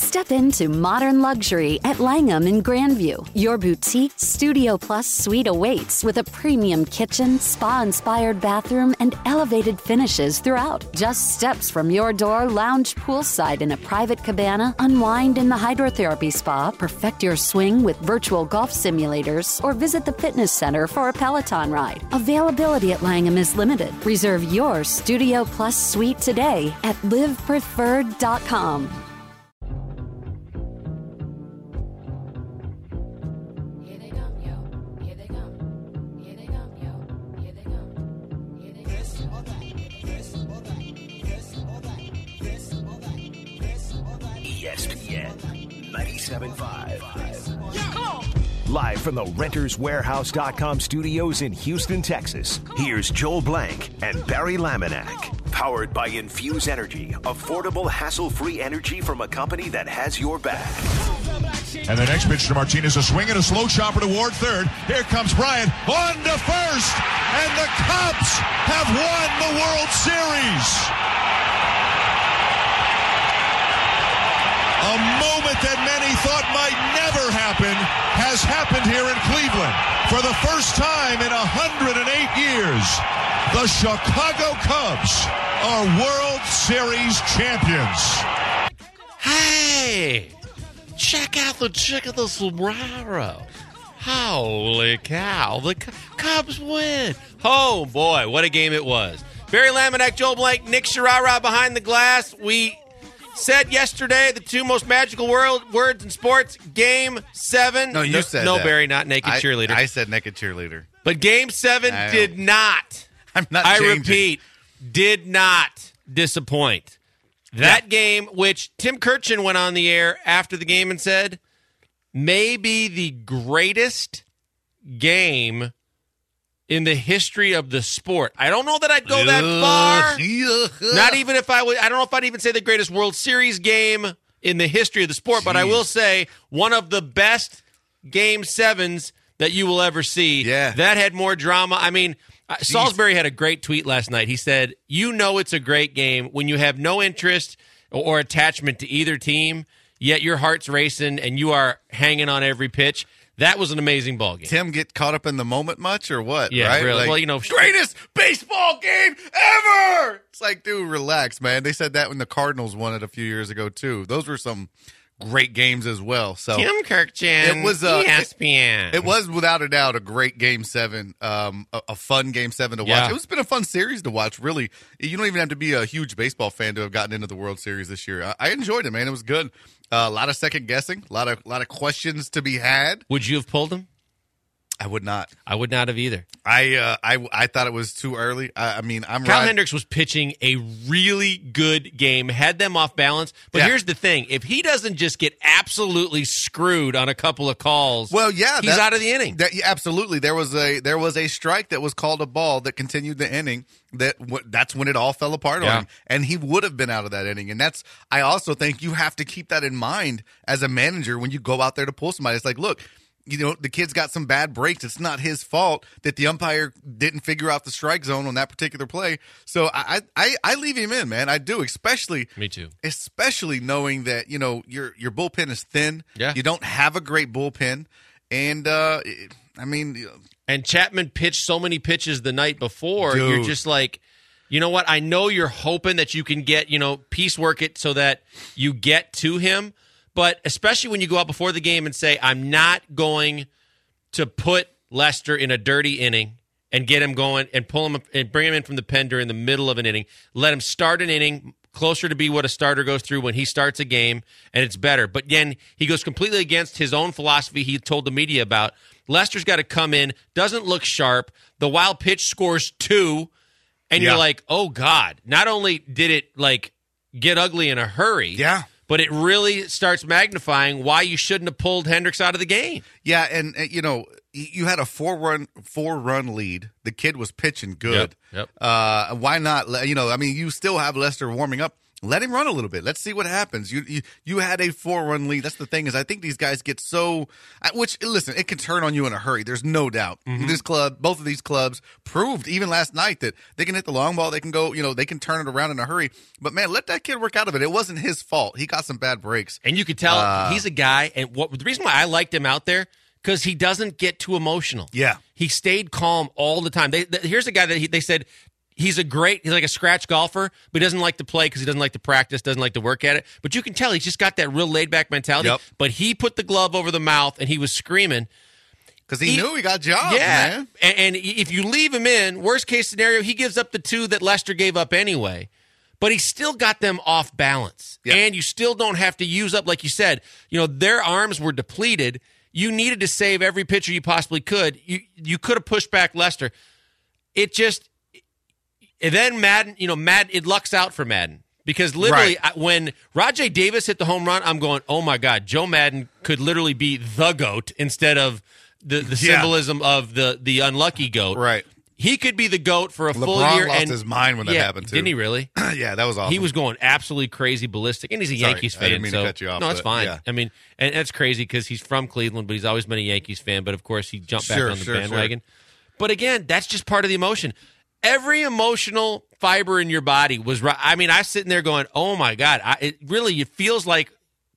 Step into modern luxury at Langham in Grandview. Your boutique Studio Plus suite awaits with a premium kitchen, spa-inspired bathroom, and elevated finishes throughout. Just steps from your door, lounge poolside in a private cabana, unwind in the hydrotherapy spa, perfect your swing with virtual golf simulators, or visit the fitness center for a Peloton ride. Availability at Langham is limited. Reserve your Studio Plus suite today at livepreferred.com. ESPN 97.5. Come on. Live from the RentersWarehouse.com studios in Houston, Texas, here's Joel Blank and Barry Laminack. Powered by Infuse Energy, affordable, hassle-free energy from a company that has your back. And the next pitch to Martinez, a swing and a slow chopper toward third. Here comes Bryant on to first, and the Cubs have won the World Series. A moment that many thought might never happen has happened here in Cleveland. For the first time in 108 years, the Chicago Cubs are World Series champions. Hey, check out the chick of the sombrero. Holy cow, the Cubs win. Oh, boy, what a game it was. Barry Laminack, Joel Blank, Nick Sharara behind the glass. We said yesterday the two most magical words in sports, Game 7. No, you said no, that. Barry, not naked cheerleader. I said naked cheerleader. But Game 7 did not. I'm not I changing. repeat, did not disappoint. That game, which Tim Kirchin went on the air after the game and said, may be the greatest game in the history of the sport. I don't know that I'd go that far. Not even if I would. I don't know if I'd even say the greatest World Series game in the history of the sport, but I will say one of the best Game 7s that you will ever see. Yeah. That had more drama. I mean, Salisbury had a great tweet last night. He said, you know it's a great game when you have no interest or attachment to either team, yet your heart's racing and you are hanging on every pitch. That was an amazing ball game. Tim get caught up in the moment much or what? Yeah, right? really. Like, Well, you know, greatest baseball game ever. It's like, dude, relax, man. They said that when the Cardinals won it a few years ago, too. Those were some great games as well. So Tim Kirkjian, it was ESPN. It was without a doubt a great Game 7, a fun Game 7 to watch. Yeah. It's been a fun series to watch, really. You don't even have to be a huge baseball fan to have gotten into the World Series this year. I enjoyed it, man. It was good. A lot of second guessing, a lot of questions to be had. Would you have pulled him? I would not. I would not have either. I thought it was too early. I mean, I'm Kyle right. Hendricks was pitching a really good game, had them off balance. But Yeah. here's the thing. If he doesn't just get absolutely screwed on a couple of calls, Well, yeah, he's out of the inning. Yeah, absolutely. There was a strike that was called a ball that continued the inning. That's when it all fell apart on him, and he would have been out of that inning. And I also think you have to keep that in mind as a manager when you go out there to pull somebody. It's like, look, you know, the kid's got some bad breaks. It's not his fault that the umpire didn't figure out the strike zone on that particular play. So I leave him in, man. I do, especially Me too. Especially knowing that, you know, your bullpen is thin. Yeah. You don't have a great bullpen, and I mean. And Chapman pitched so many pitches the night before. Dude. You're just like, you know what? I know you're hoping that you can get, piecework it so that you get to him. But especially when you go out before the game and say, I'm not going to put Lester in a dirty inning and get him going and pull him and bring him in from the pen during the middle of an inning. Let him start an inning closer to be what a starter goes through when he starts a game, and it's better. But again, he goes completely against his own philosophy he told the media about. Lester's got to come in, doesn't look sharp. The wild pitch scores 2, and you're like, oh, God. Not only did it, get ugly in a hurry, but it really starts magnifying why you shouldn't have pulled Hendricks out of the game. Yeah, and you had a four-run lead. The kid was pitching good. Yep. Why not? You still have Lester warming up. let him run a little bit. Let's see what happens. You had a 4-run lead. That's the thing is I think these guys get so – which, listen, it can turn on you in a hurry. There's no doubt. This club, both of these clubs proved even last night that they can hit the long ball. They can go – they can turn it around in a hurry. But, man, let that kid work out of it. It wasn't his fault. He got some bad breaks. And you could tell he's a guy – and the reason why I liked him out there, because he doesn't get too emotional. Yeah. He stayed calm all the time. Here's a guy that they said – he's like a scratch golfer, but he doesn't like to play because he doesn't like to practice, doesn't like to work at it. But you can tell he's just got that real laid-back mentality. Yep. But he put the glove over the mouth, and he was screaming. Because he knew he got jobs, man. And if you leave him in, worst-case scenario, he gives up the 2 that Lester gave up anyway. But he still got them off balance. Yeah. And you still don't have to use up, like you said, their arms were depleted. You needed to save every pitcher you possibly could. You could have pushed back Lester. It just... And then Madden, it lucks out for Madden. Because literally, when Rajay Davis hit the home run, I'm going, oh, my God, Joe Madden could literally be the GOAT instead of the symbolism of the unlucky GOAT. Right. He could be the GOAT for a full LeBron year. lost his mind when that happened, too. Didn't he really? Yeah, that was awesome. He was going absolutely crazy ballistic. And he's a Yankees fan. I didn't mean to cut you off. No, it's fine. Yeah. I mean, and that's crazy because he's from Cleveland, but he's always been a Yankees fan. But, of course, he jumped back on the bandwagon. Sure. But, again, that's just part of the emotion. Every emotional fiber in your body was right. I mean, I was sitting there going, "Oh my God!" It feels like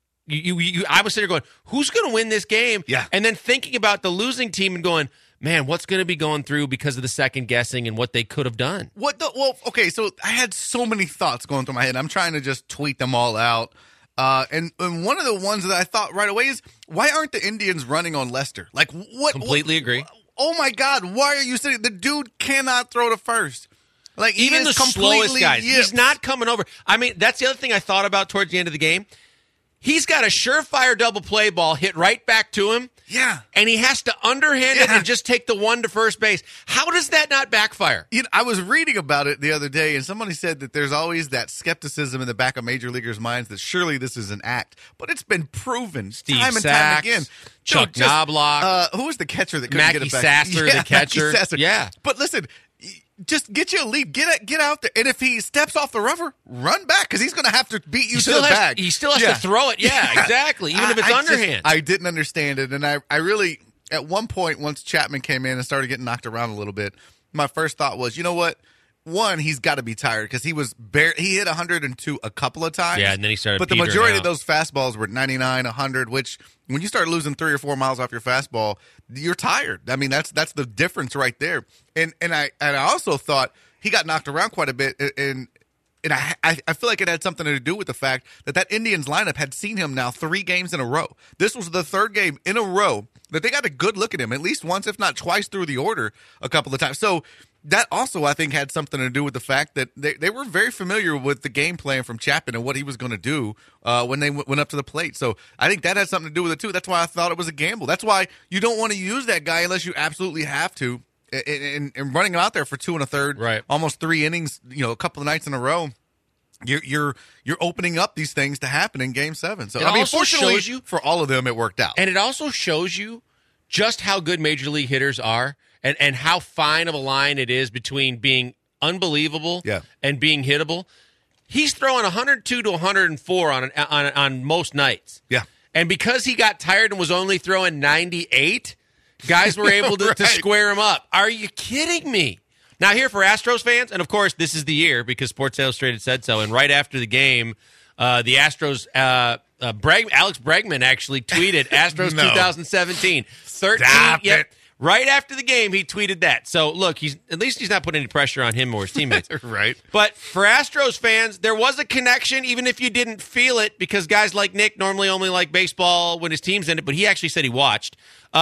I was sitting there going, "Who's going to win this game?" Yeah. And then thinking about the losing team and going, "Man, what's going to be going through because of the second guessing and what they could have done?" Okay, so I had so many thoughts going through my head. I'm trying to just tweet them all out. And one of the ones that I thought right away is, why aren't the Indians running on Lester? Like, what? Completely agree. Oh my God! Why are you sitting? The dude cannot throw to first. Like even the slowest guys, yipped. He's not coming over. I mean, that's the other thing I thought about towards the end of the game. He's got a surefire double play ball hit right back to him. Yeah, and he has to underhand it and just take the one to first base. How does that not backfire? I was reading about it the other day, and somebody said that there's always that skepticism in the back of major leaguers' minds that surely this is an act, but it's been proven time and time again. Chuck Knobloch. Who was the catcher that couldn't get it back? Sasser, the catcher. Sasser. Yeah, but listen. Just get you a lead. Get out there. And if he steps off the rubber, run back because he's going to have to beat you to the bag. He still has to throw it. Yeah, exactly. Even if it's underhand. I didn't understand it. And I really, at one point, once Chapman came in and started getting knocked around a little bit, my first thought was, you know what? One, he's got to be tired because he hit 102 a couple of times. Yeah, and then he started. But the majority of those fastballs were 99, 100. Which, when you start losing 3 or 4 miles off your fastball, you're tired. I mean, that's the difference right there. And I also thought he got knocked around quite a bit. And I feel like it had something to do with the fact that Indians lineup had seen him now 3 games in a row. This was the 3rd game in a row that they got a good look at him, at least once, if not twice, through the order a couple of times. So that also, I think, had something to do with the fact that they were very familiar with the game plan from Chapman and what he was going to do when they went up to the plate. So I think that had something to do with it, too. That's why I thought it was a gamble. That's why you don't want to use that guy unless you absolutely have to. And running him out there for 2 1/3, right, almost 3 innings, a couple of nights in a row, you're opening up these things to happen in Game 7. So I mean, fortunately for all of them, it worked out. And it also shows you just how good major league hitters are. And how fine of a line it is between being unbelievable and being hittable. He's throwing 102 to 104 on most nights. Yeah. And because he got tired and was only throwing 98, guys were able to, to square him up. Are you kidding me? Now, here for Astros fans, and of course, this is the year because Sports Illustrated said so. And right after the game, the Astros, Alex Bregman actually tweeted Astros 2017. 13. Stop it. Right after the game, he tweeted that. So, look, at least he's not putting any pressure on him or his teammates. Right. But for Astros fans, there was a connection, even if you didn't feel it, because guys like Nick normally only like baseball when his team's in it, but he actually said he watched.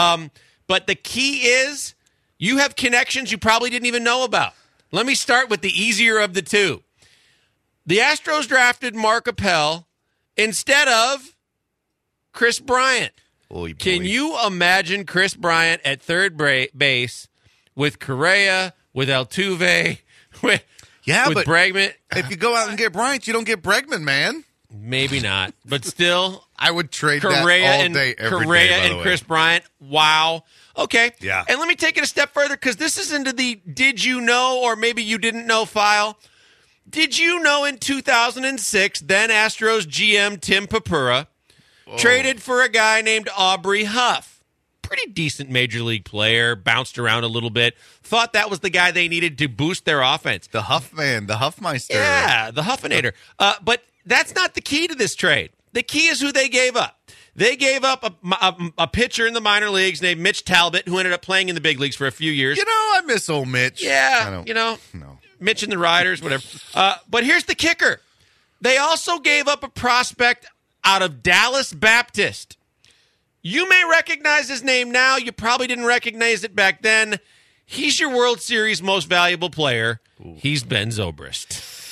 But the key is you have connections you probably didn't even know about. Let me start with the easier of the two. The Astros drafted Mark Appel instead of Chris Bryant. Oy, Can you imagine Chris Bryant at third base with Correa, with Altuve, with Bregman? If you go out and get Bryant, you don't get Bregman, man. Maybe not, but still, I would trade Correa that all day, every Correa day, and Chris Bryant. Wow. Okay. Yeah. And let me take it a step further because this is into the did you know or maybe you didn't know file. Did you know in 2006, then Astros GM Tim Purpura traded for a guy named Aubrey Huff? Pretty decent major league player, bounced around a little bit. Thought that was the guy they needed to boost their offense. The Huffman, the Huffmeister. Yeah, the Huffinator. But that's not the key to this trade. The key is who they gave up. They gave up a pitcher in the minor leagues named Mitch Talbot, who ended up playing in the big leagues for a few years. I miss old Mitch. Yeah, No. Mitch and the Riders, whatever. But here's the kicker. They also gave up a prospect out of Dallas Baptist. You may recognize his name now. You probably didn't recognize it back then. He's your World Series most valuable player. Ooh. He's Ben Zobrist.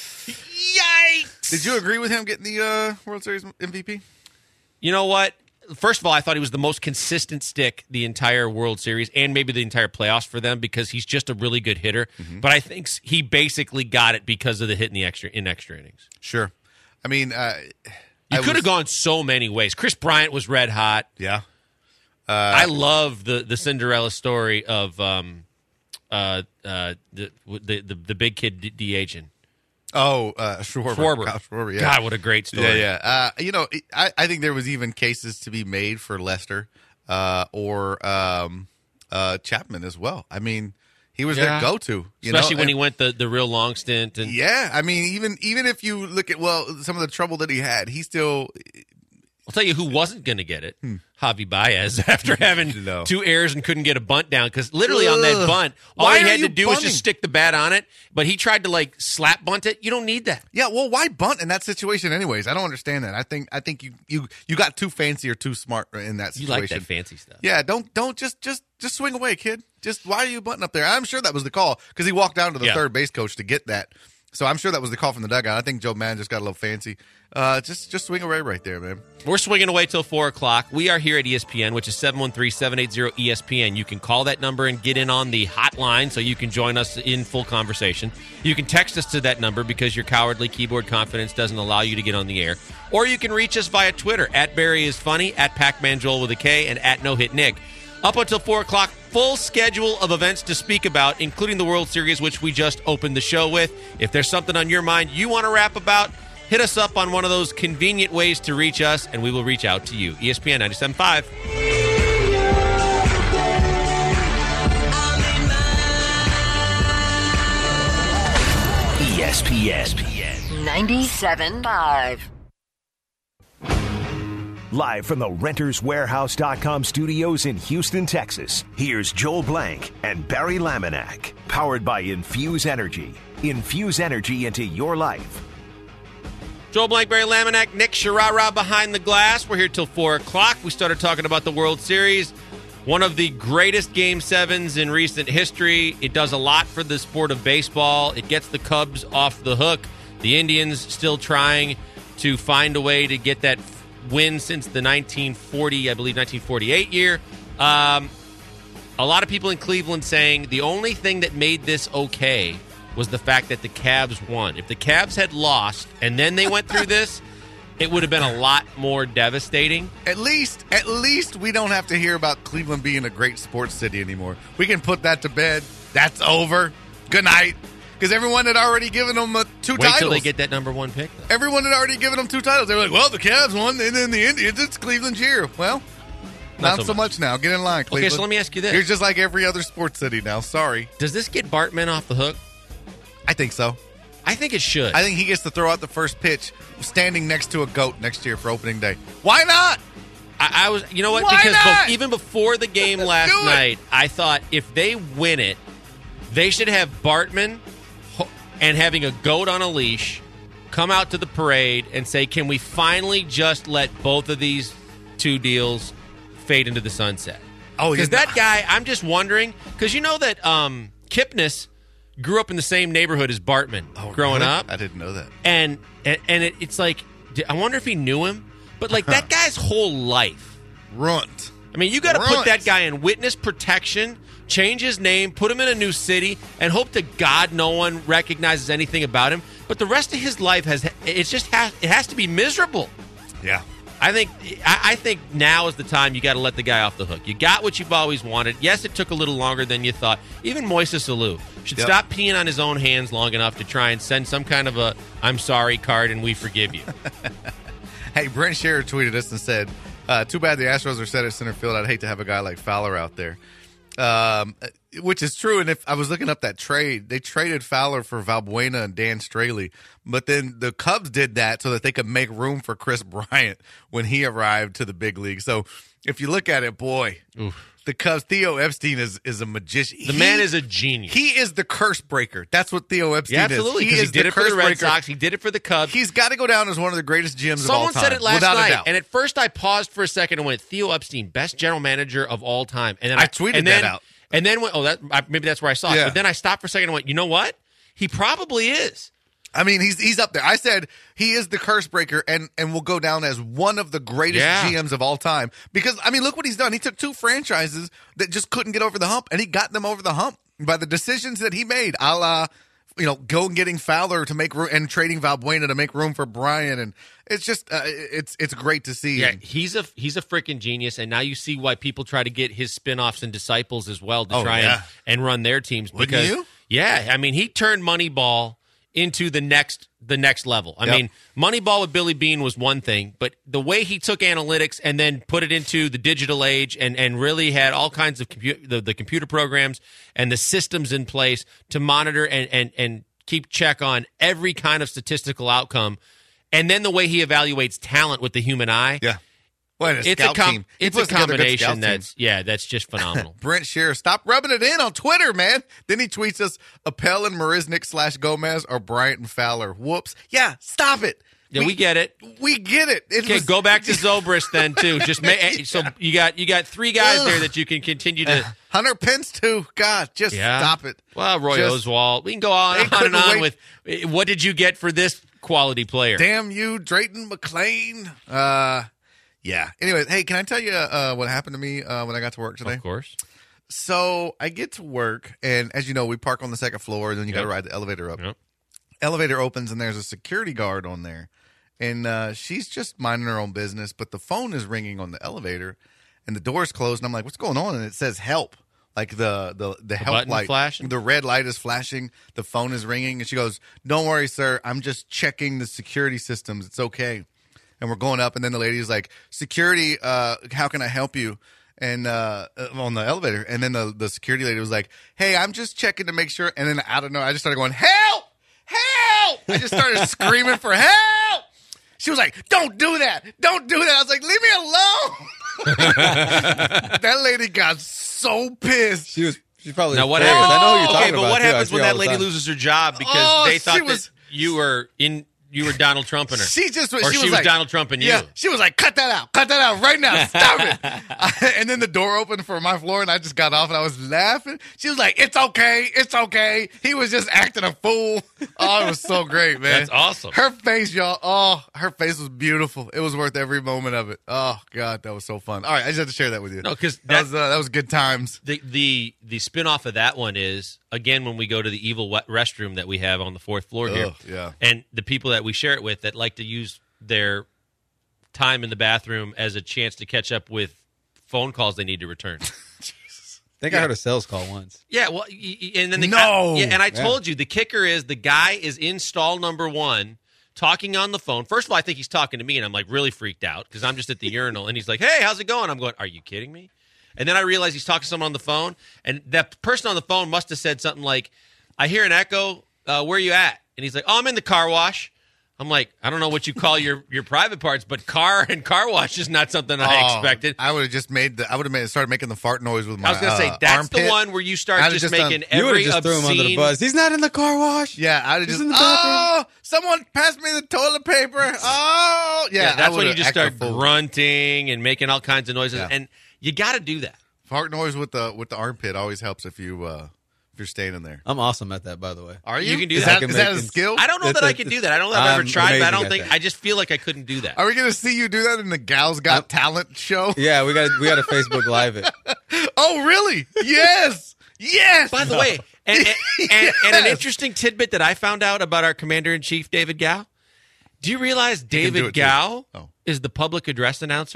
Yikes! Did you agree with him getting the World Series MVP? You know what? First of all, I thought he was the most consistent stick the entire World Series and maybe the entire playoffs for them because he's just a really good hitter. Mm-hmm. But I think he basically got it because of the hit in extra innings. Sure. I mean, you could have gone so many ways. Chris Bryant was red hot. Yeah. I love the Cinderella story of the big kid de-aging. Schwarber. Kyle Schwarber, yeah. God, what a great story. Yeah. I think there was even cases to be made for Lester or Chapman as well. I mean, he was their go-to. Especially when he went the real long stint. And yeah, I mean, even if you look at, some of the trouble that he had, he still... I'll tell you who wasn't going to get it. Javi Baez, after having 2 errors and couldn't get a bunt down. Because literally on that bunt, all he had to do was just stick the bat on it. But he tried to slap bunt it. You don't need that. Yeah, well, why bunt in that situation anyways? I don't understand that. I think you got too fancy or too smart in that situation. You like that fancy stuff. Yeah, don't just swing away, kid. Just why are you bunting up there? I'm sure that was the call because he walked down to the third base coach to get that. So I'm sure that was the call from the dugout. I think Joe Madden just got a little fancy. Just swing away right there, man. We're swinging away till 4 o'clock. We are here at ESPN, which is 713-780-ESPN. You can call that number and get in on the hotline so you can join us in full conversation. You can text us to that number because your cowardly keyboard confidence doesn't allow you to get on the air. Or you can reach us via Twitter, at BarryIsFunny, at PacManJoel with a K, and at NoHitNick. Up until 4 o'clock, full schedule of events to speak about, including the World Series, which we just opened the show with. If there's something on your mind you want to rap about, hit us up on one of those convenient ways to reach us, and we will reach out to you. ESPN 97.5. ESPN 97.5. Live from the RentersWarehouse.com studios in Houston, Texas, here's Joel Blank and Barry Laminack. Powered by Infuse Energy. Infuse energy into your life. Joel Blank, Barry Laminack, Nick Sharara behind the glass. We're here till 4 o'clock. We started talking about the World Series. One of the greatest Game 7s in recent history. It does a lot for the sport of baseball. It gets the Cubs off the hook. The Indians still trying to find a way to get that win since the 1948 year. A lot of people in Cleveland saying the only thing that made this okay was the fact that the Cavs won. If the Cavs had lost and then they went through this, it would have been a lot more devastating. At least we don't have to hear about Cleveland being a great sports city anymore. We can put that to bed. That's over. Good night. Because everyone had already given them 2 titles. Wait till they get that number 1 pick, though. Everyone had already given them 2 titles. They were like, well, the Cavs won, and then the Indians, it's Cleveland's year. Well, not so much now. Get in line, Cleveland. Okay, so let me ask you this. You're just like every other sports city now. Sorry. Does this get Bartman off the hook? I think so. I think it should. I think he gets to throw out the first pitch standing next to a goat next year for opening day. Why not? I was, you know what? Why because not? Even before the game last night, I thought if they win it, they should have Bartman and having a goat on a leash come out to the parade and say, can we finally just let both of these 2 deals fade into the sunset? Oh, because that guy, I'm just wondering, because you know that Kipnis grew up in the same neighborhood as Bartman growing up. I didn't know that. And it's like, I wonder if he knew him. But like that guy's whole life. Runt. I mean, you got to put that guy in witness protection, change his name, put him in a new city, and hope to God no one recognizes anything about him. But the rest of his life has to be miserable. Yeah. I think now is the time you got to let the guy off the hook. You got what you've always wanted. Yes, it took a little longer than you thought. Even Moises Alou should stop peeing on his own hands long enough to try and send some kind of a "I'm sorry" card and we forgive you. Hey, Brent Scherer tweeted us and said, too bad the Astros are set at center field. I'd hate to have a guy like Fowler out there. Which is true. And if I was looking up that trade, they traded Fowler for Valbuena and Dan Straley. But then the Cubs did that so that they could make room for Chris Bryant when he arrived to the big league. So if you look at it, boy, the Cubs, Theo Epstein is a magician. The man is a genius. He is the curse breaker. That's what Theo Epstein absolutely, is. He did it for the Red breaker. Sox. He did it for the Cubs. He's got to go down as one of the greatest GMs of all time. Someone said it last without night, a doubt. and at first I paused for a second and went, Theo Epstein, best general manager of all time. And then I tweeted that out. And then went, maybe that's where I saw it. Yeah. But then I stopped for a second and went, you know what? He probably is. I mean, he's up there. I said he is the curse breaker and will go down as one of the greatest GMs of all time. Because, I mean, look what he's done. He took two franchises that just couldn't get over the hump, and he got them over the hump by the decisions that he made, a la, go and getting Fowler to make room and trading Valbuena to make room for Bryant. And it's just, it's great to see. Yeah, he's a freaking genius, and now you see why people try to get his spinoffs and disciples as well to try and run their teams. Wouldn't you? Yeah, I mean, he turned Moneyball into the next level. I mean, Moneyball with Billy Beane was one thing, but the way he took analytics and then put it into the digital age and really had all kinds of the computer programs and the systems in place to monitor and keep check on every kind of statistical outcome, and then the way he evaluates talent with the human eye. Yeah. Well, It's a combination that's just phenomenal. Brent Scherer, stop rubbing it in on Twitter, man. Then he tweets us, Appel and Marisnik / Gomez or Bryant and Fowler. Whoops. Yeah, stop it. Yeah, we get it. We get it. Okay, go back to Zobrist then too. Just so you got three guys there that you can continue to. Hunter Pence too. God, just stop it. Well, Roy Oswalt. We can go on and on with what did you get for this quality player? Damn you, Drayton McClain. Yeah. Anyways, hey, can I tell you what happened to me when I got to work today? Of course. So I get to work, and as you know, we park on the second floor, and then you got to ride the elevator up. Yep. Elevator opens, and there's a security guard on there, and she's just minding her own business, but the phone is ringing on the elevator, and the door's closed, and I'm like, what's going on? And it says help. Like the help light, flashing? the red light is flashing, the phone is ringing, and she goes, "Don't worry, sir. I'm just checking the security systems. It's okay." And we're going up, and then the lady's like, "Security, how can I help you?" And on the elevator, and then the security lady was like, "Hey, I'm just checking to make sure." And then I don't know, I just started going, "Help! Help!" I just started screaming for help. She was like, "Don't do that! Don't do that!" I was like, "Leave me alone!" That lady got so pissed. She's probably now what happens? happens? I know who you're talking Okay, but about, what too. I happens see when all that the lady time. loses her job because they thought that you were Donald Trumping her? She just or she was like, Donald Trumping you. Yeah, she was like, cut that out right now, stop it. And then the door opened for my floor, and I just got off, and I was laughing. She was like, it's okay. He was just acting a fool. Oh, it was so great, man. That's awesome. Her face, y'all. Oh, her face was beautiful. It was worth every moment of it. Oh God, that was so fun. All right, I just had to share that with you. No, because that was good times. The spinoff of that one is, again, when we go to the evil restroom that we have on the fourth floor here. Yeah. And the people that we share it with that like to use their time in the bathroom as a chance to catch up with phone calls they need to return. I think I heard a sales call once. Yeah, well, and then I told you the kicker is the guy is in stall number 1 talking on the phone. First of all, I think he's talking to me, and I'm like really freaked out because I'm just at the urinal, and he's like, "Hey, how's it going?" I'm going, "Are you kidding me?" And then I realize he's talking to someone on the phone, and that person on the phone must have said something like, "I hear an echo. Where are you at?" And he's like, "Oh, I'm in the car wash." I'm like, I don't know what you call your private parts, but car wash is not something I expected. I would have just started making the fart noise with my I was going to say, that's armpit. the one where you start just making you every just threw him under the obscene... bus. He's not in the car wash. Yeah, I'd have He's just, in the bathroom. Someone passed me the toilet paper. Oh, yeah. That's when you just start grunting and making all kinds of noises. Yeah. And you got to do that. Fart noise with the armpit always helps if you're staying in there. I'm awesome at that, by the way. Are you? You can do is that. Is that a skill? I don't know that I can do that. I don't know if I've ever tried, but I don't think. that. I just feel like I couldn't do that. Are we going to see you do that in the Gals Got Talent show? Yeah, we got to Facebook Live it. Oh, really? Yes. Yes. By the way, and an interesting tidbit that I found out about our Commander-in-Chief, David Gow. Do you realize David Gow is the public address announcer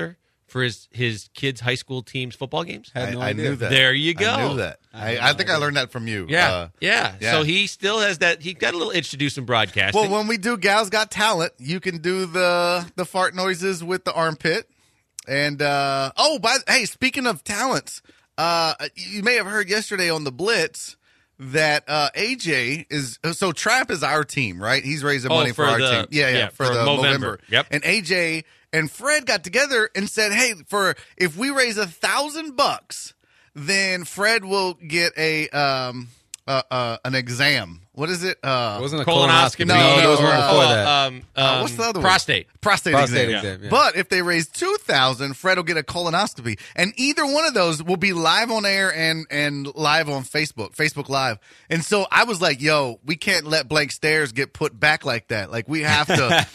for his kids' high school team's football games? Had no I idea. knew that. There you go. I knew that. I think I learned that from you. Yeah. Yeah. So he still has that. He got a little itch to do some broadcasting. Well, when we do Gals Got Talent, you can do the fart noises with the armpit. And hey, speaking of talents, you may have heard yesterday on the Blitz that AJ is Trap is our team, right? He's raising money for our team. Yeah, for the Movember. Yep. And AJ and Fred got together and said, "Hey, if we raise $1,000, then Fred will get an exam." What is it? It wasn't a colonoscopy. No, those were before that. What's the other one? Prostate exam. Yeah. But if they raise $2,000, Fred will get a colonoscopy, and either one of those will be live on air and live on Facebook Live. And so I was like, "Yo, we can't let blank stares get put back like that. Like we have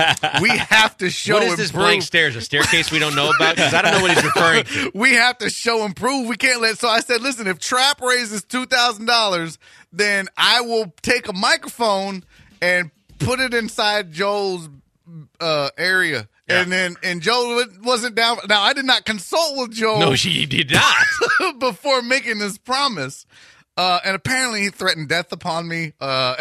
to show." What is this blank stairs? A staircase we don't know about? Because I don't know what he's referring to. We have to show and prove. We can't let. So I said, "Listen, if Trap raises $2,000, then I will take a microphone and put it inside Joel's area." Yeah. And Joel wasn't down. Now, I did not consult with Joel. No, she did not. Before making this promise. And apparently he threatened death upon me. Hey,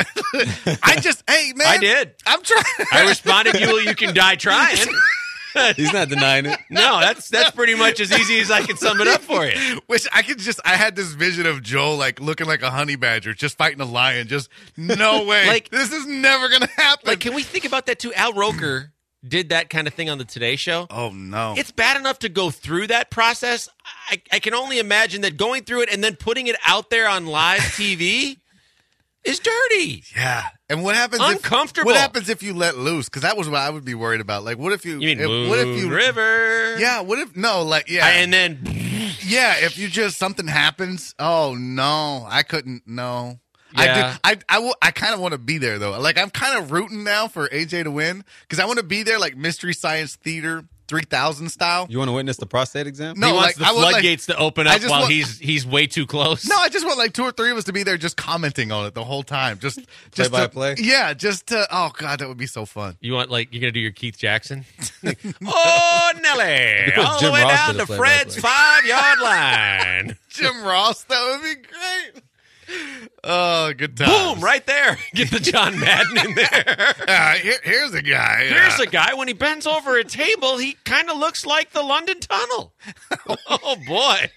man. I did. I'm trying. I responded, you can die trying. He's not denying it. No, that's pretty much as easy as I can sum it up for you. Which I had this vision of Joel like looking like a honey badger, just fighting a lion. Just no way. Like, this is never gonna happen. Like, can we think about that too? Al Roker did that kind of thing on the Today Show. Oh no. It's bad enough to go through that process. I can only imagine that going through it and then putting it out there on live TV is dirty. Yeah. And what happens? Uncomfortable. What happens if you let loose? Because that was what I would be worried about. Like, what if you? You mean what if you? River? Yeah. What if? No. Like, yeah. And then, yeah. If you just something happens. Oh no, I couldn't. No. Yeah. I kind of want to be there though. Like, I'm kind of rooting now for AJ to win because I want to be there, like Mystery Science Theater 3000 style. You want to witness the prostate exam? No, he wants the floodgates to open up while want, he's way too close. No, I just want like 2 or 3 of us to be there just commenting on it the whole time. Just play by play? Yeah, just to, oh God, that would be so fun. You want, like, you're going to do your Keith Jackson? Oh, Nelly! All Jim the way Ross down did a to play-by-play. Fred's 5-yard line. Jim Ross, that would be great. Oh, good times. Boom, right there. Get the John Madden in there. Here's a guy. Here's a guy, when he bends over a table, he kind of looks like the London Tunnel. Oh, boy.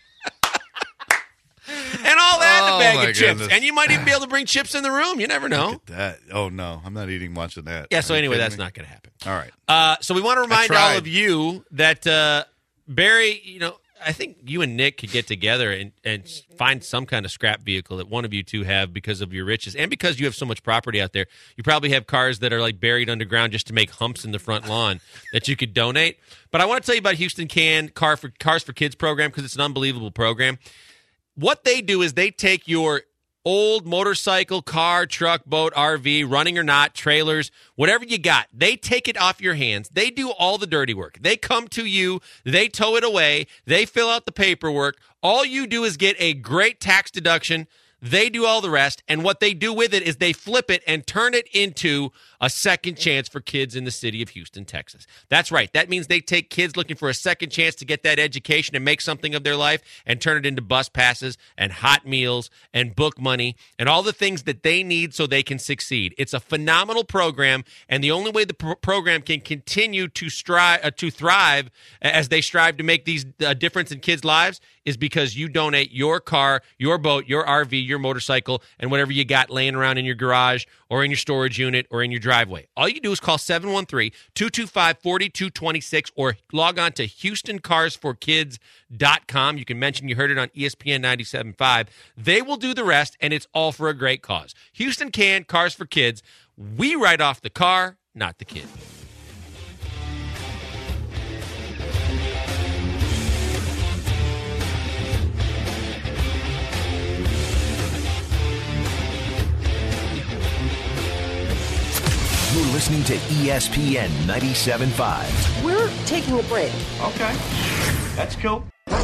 And all that in a bag of chips. Goodness. And you might even be able to bring chips in the room. You never know. Look at that. Oh, no. I'm not eating much of that. Yeah, so Are you anyway, kidding that's me? not going to happen. All right. So we want to remind tried. all of you that Barry, I think you and Nick could get together and find some kind of scrap vehicle that one of you two have because of your riches and because you have so much property out there. You probably have cars that are like buried underground just to make humps in the front lawn that you could donate. But I want to tell you about Houston Can Cars for Kids program because it's an unbelievable program. What they do is they take your old motorcycle, car, truck, boat, RV, running or not, trailers, whatever you got. They take it off your hands. They do all the dirty work. They come to you. They tow it away. They fill out the paperwork. All you do is get a great tax deduction. They do all the rest. And what they do with it is they flip it and turn it into a second chance for kids in the city of Houston, Texas. That's right. That means they take kids looking for a second chance to get that education and make something of their life and turn it into bus passes and hot meals and book money and all the things that they need so they can succeed. It's a phenomenal program, and the only way the program can continue to thrive as they strive to make these difference in kids' lives is because you donate your car, your boat, your RV, your motorcycle, and whatever you got laying around in your garage or in your storage unit or in your driveway. All you do is call 713-225-4226 or log on to HoustonCarsForKids.com. You can mention you heard it on ESPN 97.5. They will do the rest, and it's all for a great cause. Houston Can Cars for Kids. We write off the car, not the kid. You're listening to ESPN 97.5. We're taking a break. Okay. That's cool.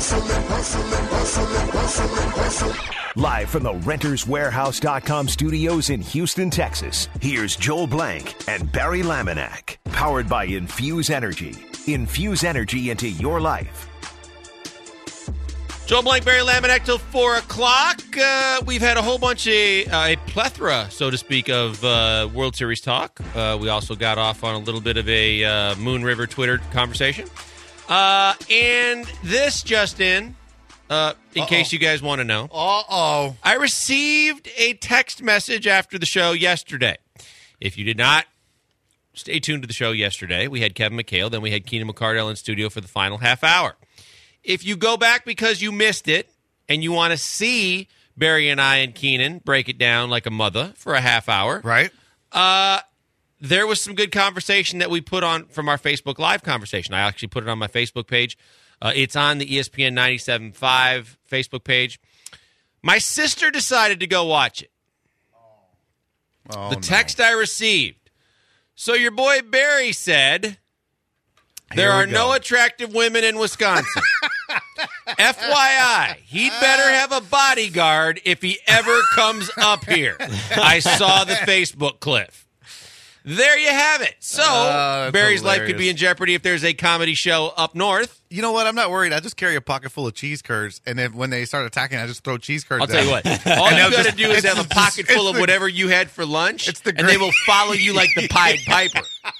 Live from the RentersWarehouse.com studios in Houston, Texas, here's Joel Blank and Barry Laminack. Powered by Infuse Energy. Infuse energy into your life. Joel Blank, Barry Laminack till 4 o'clock. We've had a whole bunch of, a plethora, so to speak, of World Series talk. We also got off on a little bit of a Moon River Twitter conversation. And this just in case you guys want to know. I received a text message after the show yesterday. If you did not stay tuned to the show yesterday, we had Kevin McHale, then we had Keenan McCardell in studio for the final half hour. If you go back because you missed it and you want to see Barry and I and Keenan break it down like a mother for a half hour, Right. There was some good conversation that we put on from our Facebook Live conversation. I actually put it on my Facebook page. It's on the ESPN 97.5 Facebook page. My sister decided to go watch it. The text I received. So your boy Barry said, there are no attractive women in Wisconsin. FYI, he'd better have a bodyguard if he ever comes up here. I saw the Facebook clip. There you have it. So, Barry's life could be in jeopardy if there's a comedy show up north. You know what? I'm not worried. I just carry a pocket full of cheese curds, and then when they start attacking, I just throw cheese curds I'll tell you what. All you got to do is have a pocket full of whatever you had for lunch, and they will follow you like the Pied Piper.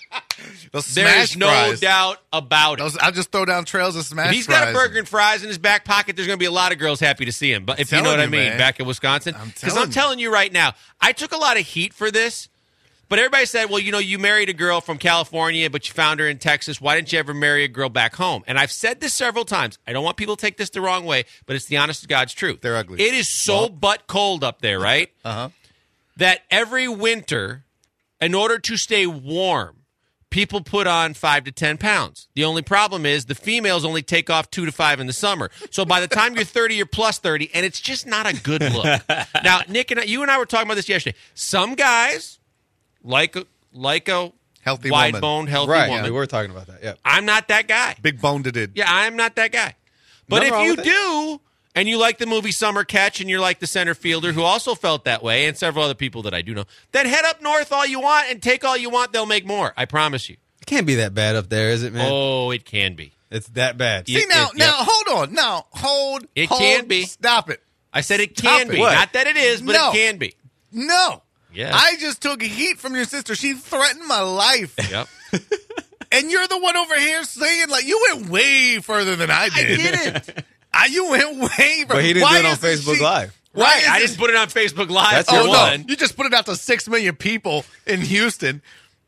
There's no doubt about it. I'll just throw down trails of smash fries. If he's got a burger and fries in his back pocket, there's going to be a lot of girls happy to see him. But if you know what I mean, back in Wisconsin. Because I'm telling you right now, I took a lot of heat for this. But everybody said, well, you married a girl from California, but you found her in Texas. Why didn't you ever marry a girl back home? And I've said this several times. I don't want people to take this the wrong way, but it's the honest to God's truth. They're ugly. It is so butt cold up there, right? That every winter, in order to stay warm, people put on 5 to 10 pounds. The only problem is the females only take off 2 to 5 in the summer. So by the time you're 30, you're plus 30, and it's just not a good look. Now, Nick and you and I were talking about this yesterday. Some guys like a healthy wide-boned, healthy right, woman. Yeah, we were talking about that. Yeah, I'm not that guy. Big boned. Yeah, I'm not that guy. But if you do, and you like the movie Summer Catch, and you're like the center fielder who also felt that way, and several other people that I do know, then head up north all you want and take all you want. They'll make more. I promise you. it can't be that bad up there, is it, man? Oh, it can be. It's that bad. See, now, hold on. Now, hold. Can be. Stop it. I said it can be. What? Not that it is, but it can be. No. Yeah. I just took heat from your sister. She threatened my life. Yep. And you're the one over here saying, like, you went way further than I did. I didn't. You went way further. But he didn't do it on Facebook Live. Right. I didn't put it on Facebook Live. That's for your one. No. You just put it out to 6 million people in Houston.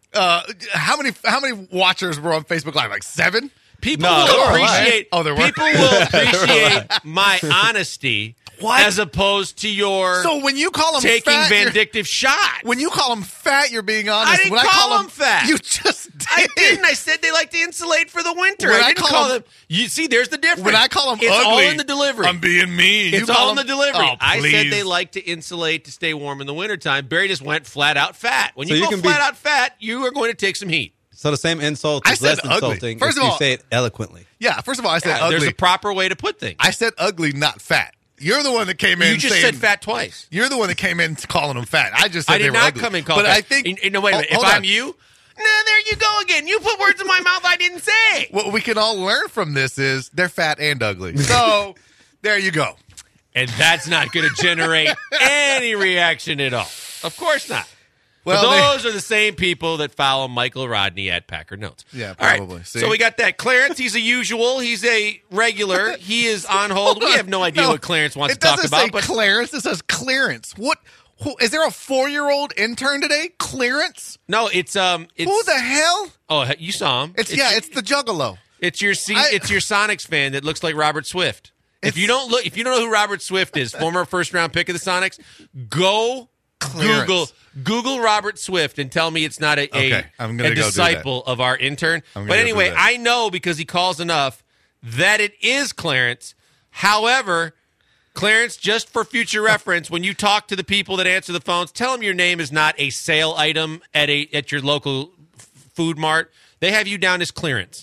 How many watchers were on Facebook Live? Like 7? People will appreciate. Oh, there were. People will appreciate my honesty. What? As opposed to your so when you call him taking fat, vindictive shots. When you call him fat, you're being honest. I didn't when call him fat. You just did. I didn't. I said they like to insulate for the winter. When I didn't call them. You see, there's the difference. When I call them it's ugly, all in the delivery. I'm being mean. It's all in the delivery. Oh, I said please. they like to insulate to stay warm in the wintertime. Barry just went flat out fat. When So you you go can flat out fat, you are going to take some heat. So the same insult I is less said ugly. insulting First if of you all- say it eloquently. Yeah, first of all, I said Yeah, ugly. there's a proper way to put things. I said ugly, not fat. You're the one that came in. You just saying, said fat twice. You're the one that came in calling them fat. I just said I they did were not ugly. come in calling But fat. I think. Wait a minute. If hold I'm on. you, there you go again. You put words in my mouth I didn't say. What we can all learn from this is they're fat and ugly. So there you go. And that's not going to generate any reaction at all. Of course not. Well, but those are the same people that follow Michael Rodney at Packer Notes. Yeah, All right, probably. See? so we got that. Clarence, he's a usual. He's a regular. He is on hold. We have no idea what Clarence wants to talk about. It doesn't say Clarence. It says clearance. What? Is there a 4-year-old intern today? Clearance? No, it's Who the hell? Oh, you saw him. It's the Juggalo. It's your Sonics fan that looks like Robert Swift. If you don't know who Robert Swift is, former first-round pick of the Sonics, go Clearance. Google Robert Swift and tell me it's not a I'm gonna go do disciple of our intern. I'm gonna But go anyway, do that. I know because he calls enough that it is Clarence. However, Clarence, just for future reference, when you talk to the people that answer the phones, tell them your name is not a sale item at your local food mart. They have you down as Clarence.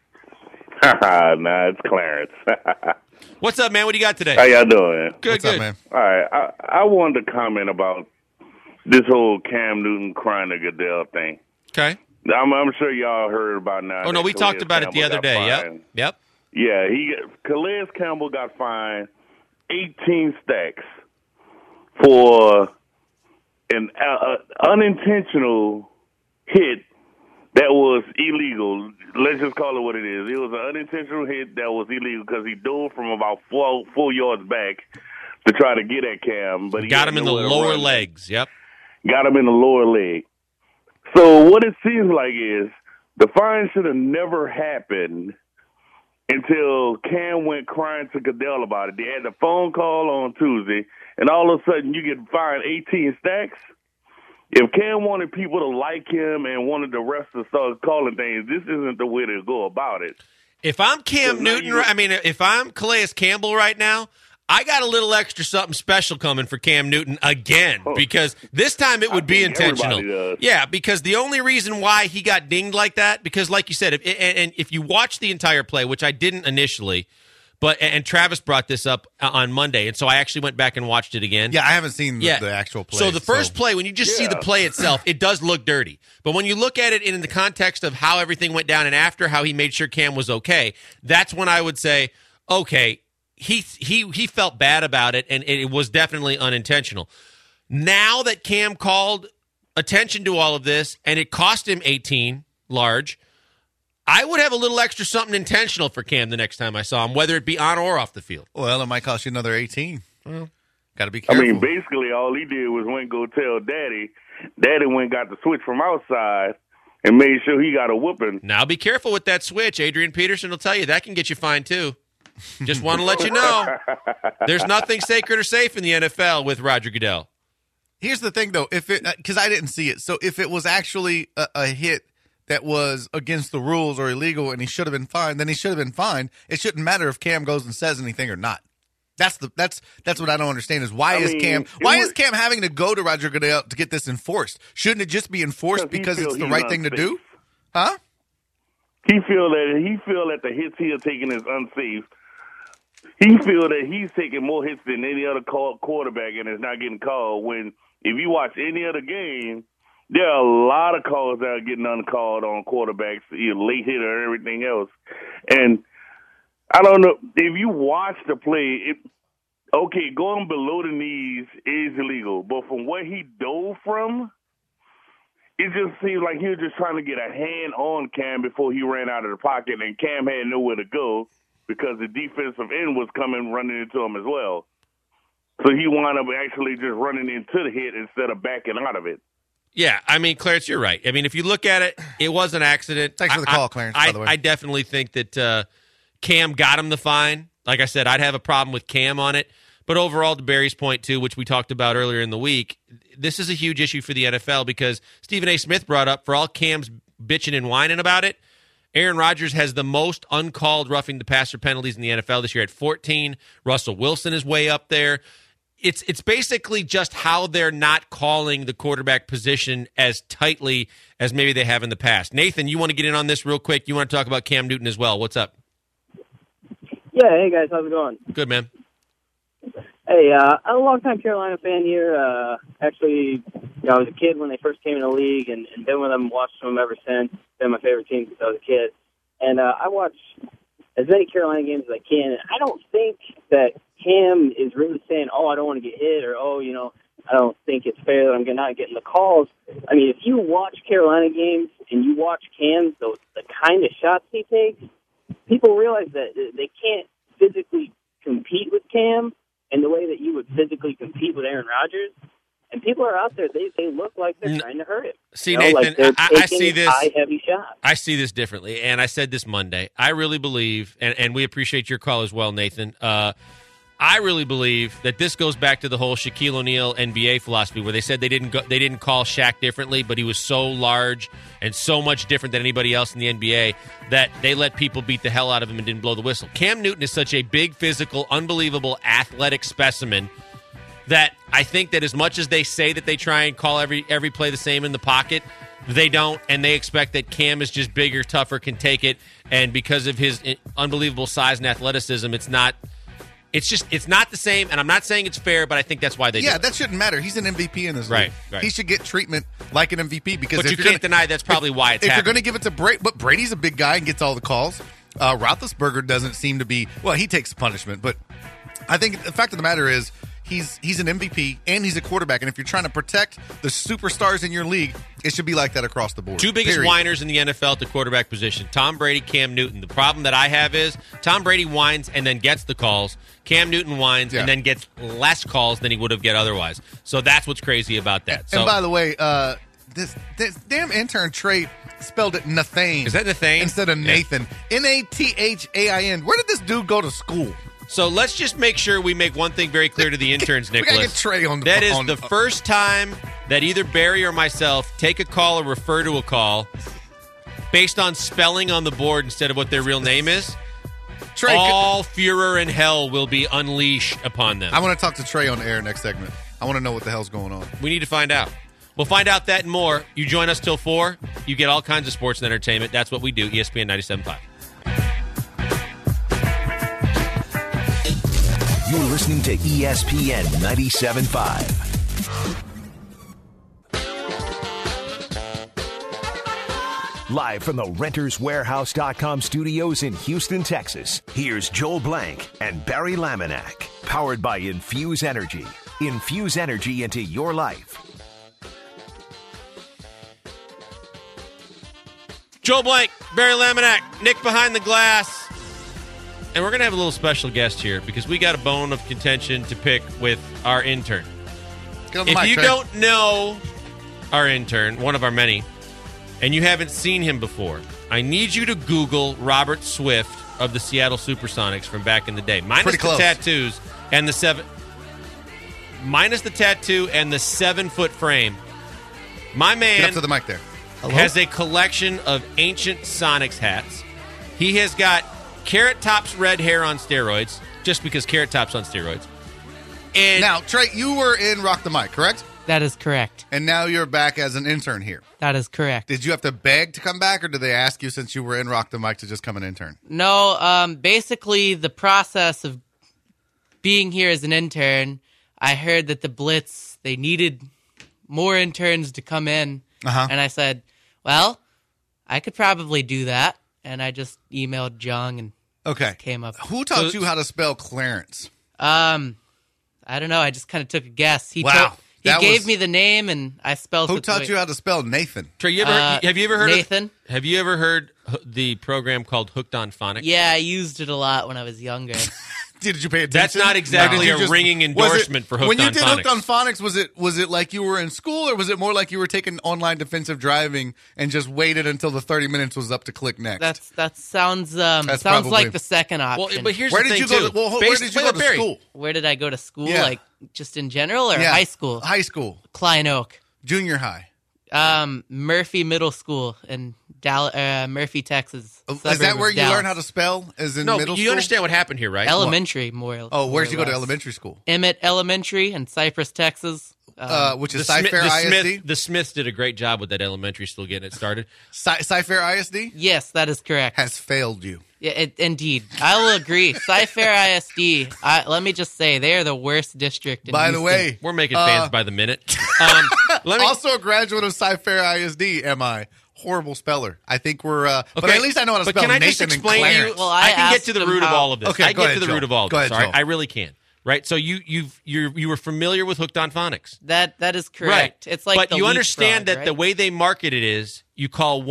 Nah, it's Clarence. What's up, man? What do you got today? How y'all doing? Good, What's good. up, man? All right, I wanted to comment about this whole Cam Newton crying to Goodell thing. Okay. I'm sure y'all heard about now. Oh, no, we talked about it the other day. Yep. Yeah, Calais Campbell got fined 18 stacks for an unintentional hit that was illegal. Let's just call it what it is. It was an unintentional hit that was illegal because he dove from about 4 yards back to try to get at Cam. But he got him in the lower legs. Yep. Got him in the lower leg. So what it seems like is the fine should have never happened until Cam went crying to Goodell about it. They had the phone call on Tuesday, and all of a sudden you get fined 18 stacks. If Cam wanted people to like him and wanted the rest to start calling things, this isn't the way to go about it. If I'm Cam Newton, if I'm Calais Campbell right now, I got a little extra something special coming for Cam Newton again, because this time it would be intentional. Yeah, because the only reason why he got dinged like that, because like you said, if you watch the entire play, which I didn't initially, and Travis brought this up on Monday, and so I actually went back and watched it again. Yeah, I haven't seen the actual play. So the first play, when you just see the play itself, it does look dirty. But when you look at it in the context of how everything went down and after how he made sure Cam was okay, that's when I would say, okay, he felt bad about it, and it was definitely unintentional. Now that Cam called attention to all of this, and it cost him 18 large, I would have a little extra something intentional for Cam the next time I saw him, whether it be on or off the field. Well, it might cost you another 18. Well, got to be careful. I mean, basically all he did was went go tell Daddy. Daddy went got the switch from outside and made sure he got a whooping. Now be careful with that switch. Adrian Peterson will tell you that can get you fined too. Just want to let you know. There's nothing sacred or safe in the NFL with Roger Goodell. Here's the thing, though, because I didn't see it. So if it was actually a hit that was against the rules or illegal and he should have been fined, then he should have been fined. It shouldn't matter if Cam goes and says anything or not. That's what I don't understand is why is Cam having to go to Roger Goodell to get this enforced? Shouldn't it just be enforced because it's the right thing to do? Huh? He feel that the hits he is taking is unsafe. He feel that he's taking more hits than any other quarterback and is not getting called. When if you watch any other game, there are a lot of calls that are getting uncalled on quarterbacks, late hit or everything else. And I don't know if you watch the play. Going below the knees is illegal, but from where he dove from, it just seems like he was just trying to get a hand on Cam before he ran out of the pocket, and Cam had nowhere to go because the defensive end was running into him as well. So he wound up actually just running into the hit instead of backing out of it. Yeah, I mean, Clarence, you're right. I mean, if you look at it, it was an accident. Thanks for the call, Clarence, by the way. I definitely think that Cam got him the fine. Like I said, I'd have a problem with Cam on it. But overall, to Barry's point, too, which we talked about earlier in the week, this is a huge issue for the NFL because Stephen A. Smith brought up, for all Cam's bitching and whining about it, Aaron Rodgers has the most uncalled roughing the passer penalties in the NFL this year at 14. Russell Wilson is way up there. It's basically just how they're not calling the quarterback position as tightly as maybe they have in the past. Nathan, you want to get in on this real quick? You want to talk about Cam Newton as well. What's up? Yeah, hey, guys. How's it going? Good, man. Hey, I'm a long-time Carolina fan here. Actually, I was a kid when they first came in the league, and been with them, watched them ever since. Been my favorite team since I was a kid. And I watch as many Carolina games as I can. And I don't think that Cam is really saying, I don't want to get hit, or, I don't think it's fair that I'm not getting the calls. I mean, if you watch Carolina games and you watch Cam, the kind of shots he takes, people realize that they can't physically compete with Cam in the way that you would physically compete with Aaron Rodgers. And people are out there, they look like they're trying to hurt him. See, Nathan, like I see this. High, heavy shots. I see this differently, and I said this Monday. I really believe, and we appreciate your call as well, Nathan. I really believe that this goes back to the whole Shaquille O'Neal NBA philosophy, where they said they didn't call Shaq differently, but he was so large and so much different than anybody else in the NBA that they let people beat the hell out of him and didn't blow the whistle. Cam Newton is such a big, physical, unbelievable, athletic specimen that I think that as much as they say that they try and call every play the same in the pocket, they don't, and they expect that Cam is just bigger, tougher, can take it, and because of his unbelievable size and athleticism, it's not it's not the same, and I'm not saying it's fair, but I think that's why they do it. that shouldn't matter. He's an MVP in this league. Right. He should get treatment like an MVP because But you can't deny that's probably why it's if happening. you're going to give it to Brady, but Brady's a big guy and gets all the calls. Roethlisberger doesn't seem to be. Well, he takes punishment, but I think the fact of the matter is he's an MVP and he's a quarterback. And if you're trying to protect the superstars in your league, it should be like that across the board. Two biggest Period. whiners in the NFL at the quarterback position: Tom Brady, Cam Newton. The problem that I have is Tom Brady whines and then gets the calls. Cam Newton whines and then gets less calls than he would have get otherwise. So that's what's crazy about that. And by the way, this damn intern Trey spelled it Nathan. Is that Nathan instead of Nathan? Nathain. Where did this dude go to school? So let's just make sure we make one thing very clear to the interns, Nicholas. We gotta get Trey on the That phone. is the first time that either Barry or myself take a call or refer to a call based on spelling on the board instead of what their real name is. Trey, all furor and hell will be unleashed upon them. I want to talk to Trey on the air next segment. I want to know what the hell's going on. We need to find out. We'll find out that and more. You join us till 4. You get all kinds of sports and entertainment. That's what we do. ESPN 97.5. You're listening to ESPN 97.5. Live from the RentersWarehouse.com studios in Houston, Texas, here's Joel Blank and Barry Laminack. Powered by Infuse Energy. Infuse energy into your life. Joel Blank, Barry Laminack, Nick behind the glass. And we're going to have a little special guest here because we got a bone of contention to pick with our intern. If you don't know our intern, one of our many, and you haven't seen him before, I need you to Google Robert Swift of the Seattle Supersonics from back in the day. Minus the tattoos and the 7-foot frame. My man Get up to the mic there. has a collection of ancient Sonics hats. He has got Carrot Top's red hair on steroids, just because Carrot Top's on steroids. And now, Trey, you were in Rock the Mic, correct? That is correct. And now you're back as an intern here. That is correct. Did you have to beg to come back, or did they ask you since you were in Rock the Mic to just come an intern? No, basically the process of being here as an intern, I heard that the Blitz, they needed more interns to come in. And I said, well, I could probably do that. And I just emailed Jung and came up. Who taught you how to spell Clarence? I don't know. I just kind of took a guess. He gave me the name, and I spelled it. Who taught you how to spell Nathan? Trey, have you ever heard Nathan? Have you ever heard the program called Hooked on Phonics? Yeah, I used it a lot when I was younger. Did you pay attention? That's not exactly a ringing endorsement for Hooked on Phonics. When you did Hooked on Phonics, was it like you were in school, or was it more like you were taking online defensive driving and just waited until the 30 minutes was up to click next? That sounds like the second option. Well, but here's where the did thing you go? Where did you go to school? Where did I go to school? Yeah. Like just in general, or high school? High school. Klein Oak. Junior high. Murphy Middle School in Murphy, Texas. Is that where you learn how to spell? As in middle school? You understand what happened here, right? Elementary, more. Oh, where'd you go to less. elementary school? Emmett Elementary in Cypress, Texas. Which is Cy-Fair ISD? The Smiths did a great job with that elementary school getting it started. Cy-Fair ISD? Yes, that is correct. Has failed you. Yeah, indeed. I will agree. Cy-Fair ISD, let me just say, they are the worst district in By Houston. the way, we're making fans by the minute. Also a graduate of Cy-Fair ISD, am I? Horrible speller. I think we're... But at least I know how to spell can I Nathan just and explain to Clarence. you? I can get to the root of all of this. Okay, I go get ahead, to the Joel. root of all of Go this. ahead, All right? Joel. I really can. Right? So you were familiar with Hooked on Phonics. That is correct. Right. It's like but the you understand leapfrog, that the way they market it is you call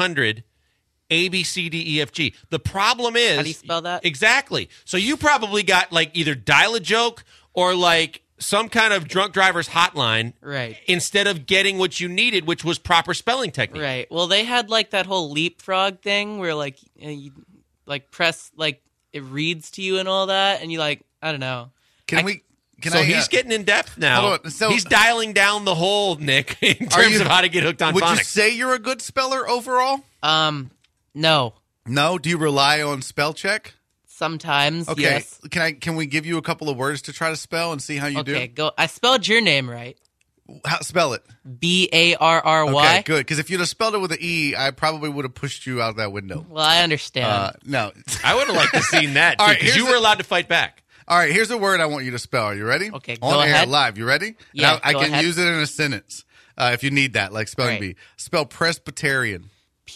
1-800-ABCDEFG. The problem is... How do you spell that? Exactly. So you probably got like either dial a joke or like some kind of drunk driver's hotline, right? Instead of getting what you needed, which was proper spelling technique. Right. Well, they had like that whole leapfrog thing where like you like press like it reads to you and all that, and you like I don't know. He's getting in depth now. Hold on. So, he's dialing down the hole, Nick, in terms of how to get hooked on Would phonics. you say you're a good speller overall? No. No? Do you rely on spell check? Sometimes, okay. Yes. Can we give you a couple of words to try to spell and see how you do? Okay, go. I spelled your name right. How, spell it. Barry. Okay, good. Because if you'd have spelled it with an E, I probably would have pushed you out that window. Well, I understand. No. I would have liked to have seen that, because you were allowed to fight back. All right, here's a word I want you to spell. Are you ready? Okay, On go air, ahead. live. You ready? Yeah, I go can ahead. use it in a sentence if you need that, like spelling Right. bee. Spell Presbyterian.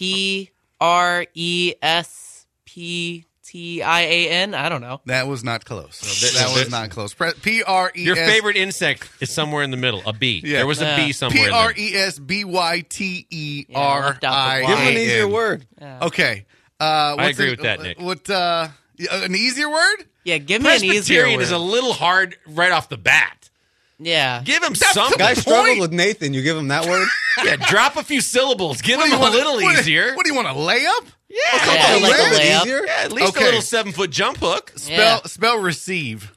Presbytian. I don't know. That was not close. That was not close. P-R-E-S. Your favorite insect is somewhere in the middle. A bee. Yeah. There was a bee somewhere in there. P-R-E-S-B-Y-T-E-R-I-A-N. Give him an easier word. Okay. I agree with that, Nick. An easier word? Yeah, give me an easier Presbyterian word. is a little hard right off the bat. Yeah. Give him That's something. the Guy point. struggled with Nathan. You give him that word? Yeah, drop a few syllables. Give him a little easier. What do you want, a layup? Yeah, Okay, like a layup layup. easier? Yeah, at least Okay. a little 7-foot jump hook. Spell receive.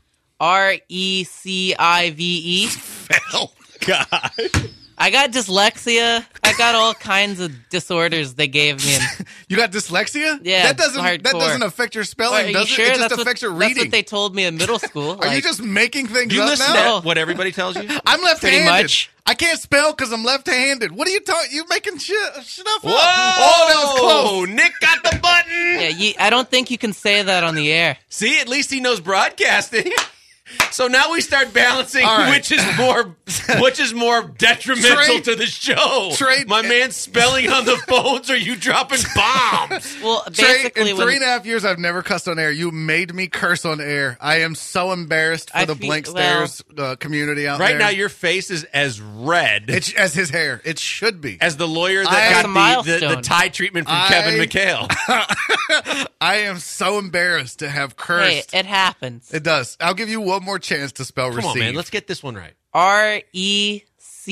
RECIVE. Oh, God. I got dyslexia. I got all kinds of disorders they gave me. You got dyslexia? Yeah, That doesn't hardcore. affect your Are spelling, you does sure? it? It just That's affects your That's reading. what they told me in middle school. Are you just making things You up listen now? to what everybody tells you? I'm left-handed. Pretty much. I can't spell because I'm left-handed. What are you talking? You making stuff up? Whoa! Oh, that was close. Nick got the button. Yeah, I don't think you can say that on the air. See, at least he knows broadcasting. So now we start balancing All right. which is more detrimental Trey- to the show. Trey- My man spelling on the phones or you dropping bombs? Well, Trey, basically, in 3.5 years, I've never cussed on air. You made me curse on air. I am so embarrassed for I the feel- Blank well- Stairs community out Right there. now your face is as red It's as his hair. It should be. as the lawyer That's that a got the milestone. tie treatment from Kevin McHale. I am so embarrassed to have hey, cursed. it happens. It does. I'll give you one more chance to spell Come receive. on, man. Let's get this one right. RECEI.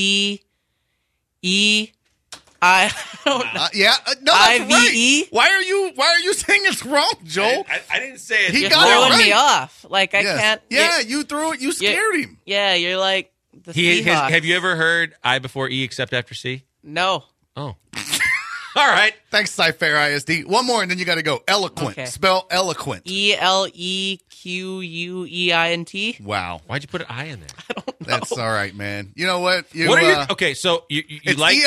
I don't know. No, that's IVE? right. Why are you saying it's wrong, Joel? I didn't say it. He You're got it throwing right. me off. Like I Yes. can't. Yeah, you threw it. You scared him. Yeah, you're like the Seahawks. Have you ever heard I before E except after C? No. Oh. All right. Thanks, Cy-Fair ISD. One more, and then you got to go. Eloquent. Okay. Spell eloquent. ELEQUEINT. Wow. Why'd you put an I in there? That's all right, man. You know what? What are you? Okay, so you It's like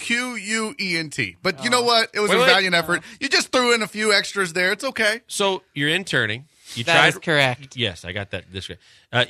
ELOQUENT. But you know what? It was Wait, a wait. valiant effort. You just threw in a few extras there. It's okay. so you're interning. You That tried. is correct. Yes, I got that. This way.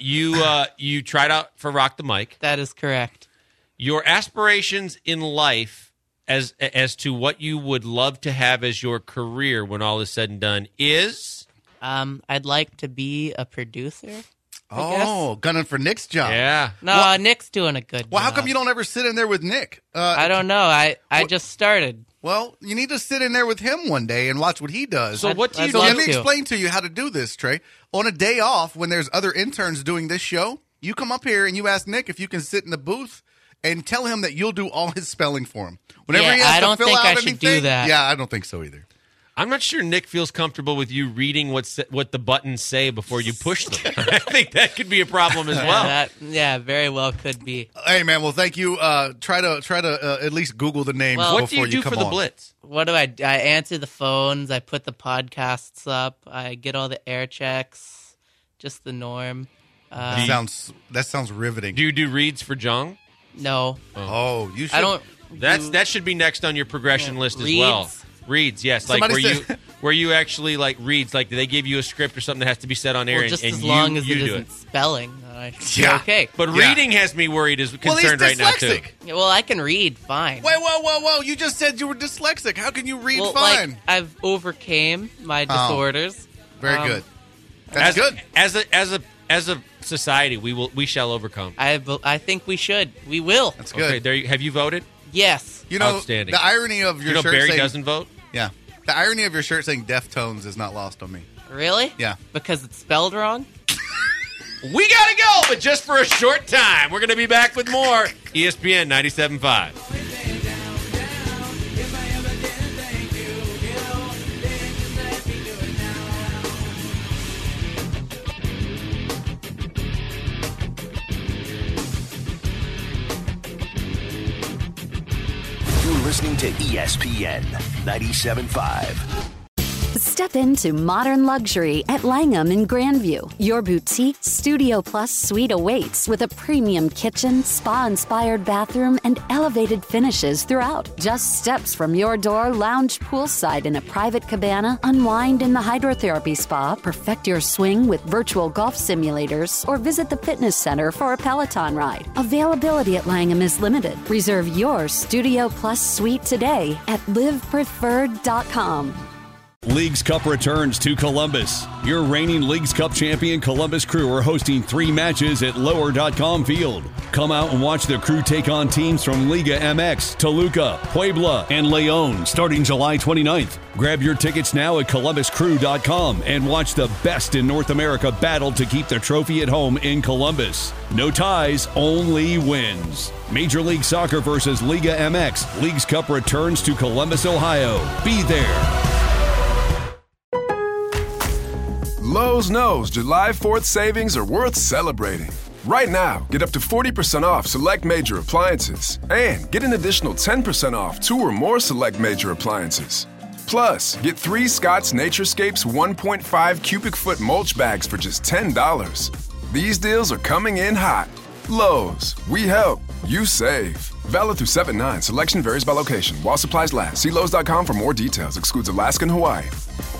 You tried out for Rock the Mic. That is correct. Your aspirations in life, as to what you would love to have as your career when all is said and done, is I'd like to be a producer. Oh, gunning for Nick's job. yeah. No, Nick's doing a good Well, how job. come you don't ever sit in there with Nick? I don't know. I just started. Well, you need to sit in there with him one day and watch what he does. So what do you I'd So love let me to. explain to you how to do this, Trey. On a day off, when there's other interns doing this show, you come up here and you ask Nick if you can sit in the booth and tell him that you'll do all his spelling for him. Whenever Yeah, he has I to don't fill think out I should anything, do that. Yeah, I don't think so either. I'm not sure Nick feels comfortable with you reading what the buttons say before you push them. I think that could be a problem as well. Yeah, very well could be. Hey, man. Well, thank you. Try to at least Google the names Well, What do before you do come for the on. Blitz? What do? I answer the phones. I put the podcasts up. I get all the air checks. Just the norm. That sounds riveting. Do you do reads for Jong? No, Oh, you should. I don't. That should be next on your progression list as reads? well. Reads, yes, like Somebody where said- you actually like reads, like they give you a script or something that has to be said on air, Well, just and as you, long as you it do isn't it. spelling, I should be Yeah. okay. But Yeah. reading has me worried as Well, he's concerned right now too. dyslexic. Yeah, well, I can read fine. Whoa! You just said you were dyslexic. How can you read well, fine? like I've overcame my disorders. Very good. That's good. As a society, we shall overcome. I think we should. We will. That's good. Okay, there. Have you voted? Yes. You know, Outstanding. the irony of your You know, shirt Barry saying, doesn't vote. Yeah. The irony of your shirt saying Deftones is not lost on me. Really? Yeah. Because it's spelled wrong? We gotta go, but just for a short time. We're gonna be back with more ESPN 97.5. You're listening to ESPN 97.5. Step into modern luxury at Langham in Grandview. Your boutique Studio Plus suite awaits with a premium kitchen, spa-inspired bathroom, and elevated finishes throughout. Just steps from your door, lounge poolside in a private cabana, unwind in the hydrotherapy spa, perfect your swing with virtual golf simulators, or visit the fitness center for a Peloton ride. Availability at Langham is limited. Reserve your Studio Plus suite today at livepreferred.com. Leagues Cup returns to Columbus. Your reigning Leagues Cup champion Columbus Crew are hosting 3 matches at Lower.com Field. Come out and watch the Crew take on teams from Liga MX, Toluca, Puebla, and León starting July 29th. Grab your tickets now at columbuscrew.com and watch the best in North America battle to keep the trophy at home in Columbus. No ties, only wins. Major League Soccer versus Liga MX. Leagues Cup returns to Columbus, Ohio. Be there. Lowe's knows July 4th savings are worth celebrating. Right now, get up to 40% off select major appliances and get an additional 10% off 2 or more select major appliances. Plus, get 3 Scott's Naturescapes 1.5 cubic foot mulch bags for just $10. These deals are coming in hot. Lowe's, we help, you save. Valid through 7/9. Selection varies by location. While supplies last. See Lowe's.com for more details. Excludes Alaska and Hawaii.